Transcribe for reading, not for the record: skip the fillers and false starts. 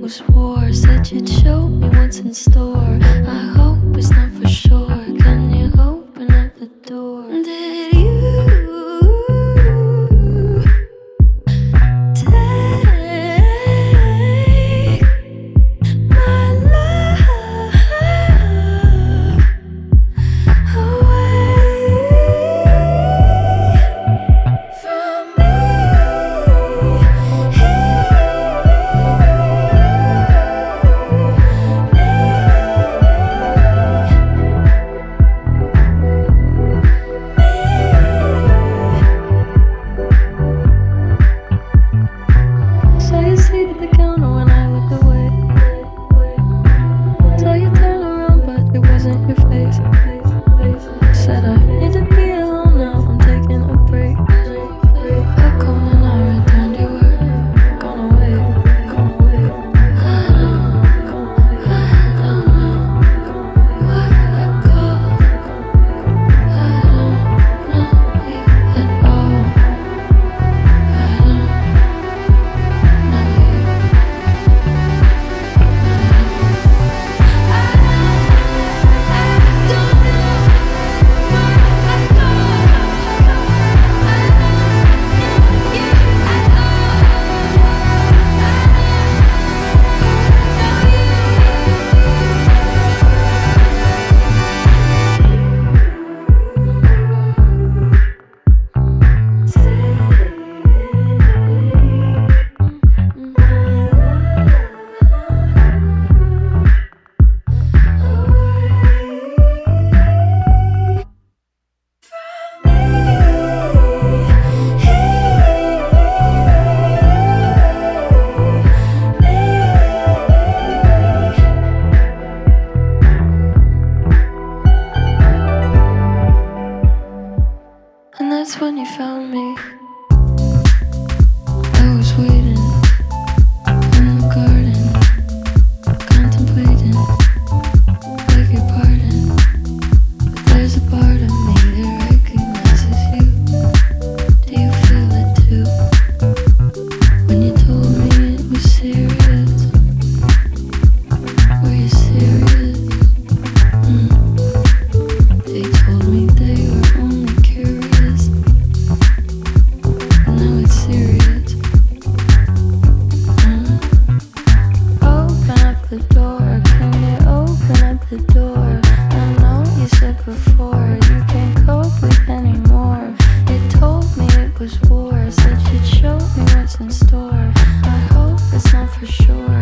was war. Said you'd show me what's in store. I hope it's not for sure. Can you open up the door? Did you take my love away from me? So you sleep at the counter when I look away. So you turn around, but it wasn't your face. Said I need to be alone now, I'm taking a break. How come when I returned you were gone away? I don't know why I called. I don't know you at all. I don't know you. And that's when you found me. I was waiting in the garden, contemplating, beg your pardon. But there's a part of me that recognizes you. Do you feel it too? When you told me it was serious, were you serious? They told me they were only curious, but now it's serious. Open up the door, can you open up the door? I know you said before you can't cope with anymore. They told me it was war, said you'd show me what's in store. I hope it's not for sure.